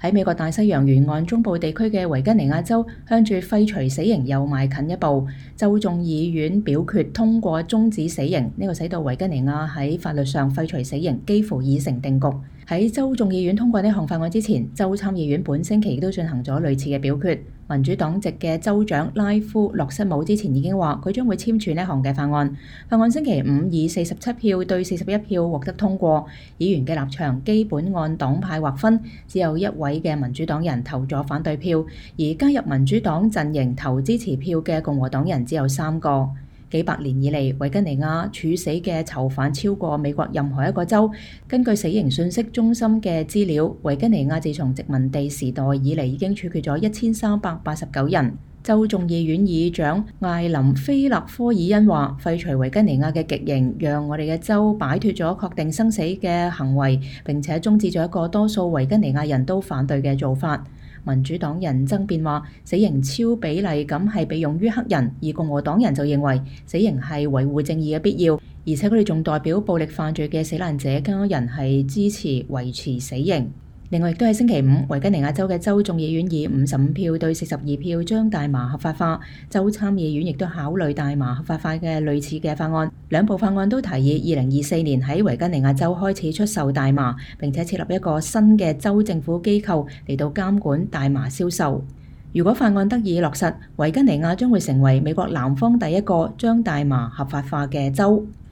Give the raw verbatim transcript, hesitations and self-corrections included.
喺美國大西洋沿岸中部地區嘅維吉尼亞州，向住廢除死刑又邁近一步。州眾議院表決通過終止死刑，呢個使到維吉尼亞喺法律上廢除死刑幾乎已成定局。喺州眾議院通過呢項法案之前，州參議院本星期亦都進行咗類似嘅表決。民主黨籍嘅州長拉夫洛瑟姆之前已經話，佢將會簽署呢項嘅法案。法案星期五以四十七票對四十一票獲得通過。議員嘅立場基本按黨派劃分，只有一位嘅民主黨人投咗反對票，而加入民主黨陣營投支持票嘅共和黨人只有三個。幾百年以嚟，維吉尼亞處死嘅囚犯超過美國任何一個州。根據死刑信息中心嘅資料，維吉尼亞自從殖民地時代以嚟已經處決咗一千三百八十九人。州眾議院議長艾林菲勒科爾恩話：廢除維吉尼亞嘅極刑，讓我哋嘅州擺脫咗確定生死嘅行為，並且終止咗一個多數維吉尼亞人都反對嘅做法。民主黨人爭辯話，死刑超比例咁係被用於黑人，而共和黨人就認為死刑係維護正義嘅必要，而且佢哋仲代表暴力犯罪嘅死難者家人係支持維持死刑。另外，亦都喺星期五，維吉尼亞州嘅州眾議院以五十五票對四十二票將大麻合法化。州參議院亦都考慮大麻合法化嘅類似嘅法案。兩部法案都提議二零二四年喺維吉尼亞州開始出售大麻，並且設立一個新嘅州政府機構嚟到監管大麻銷售。如果法案得以落實，維吉尼亞將會成為美國南方第一個將大麻合法化嘅州。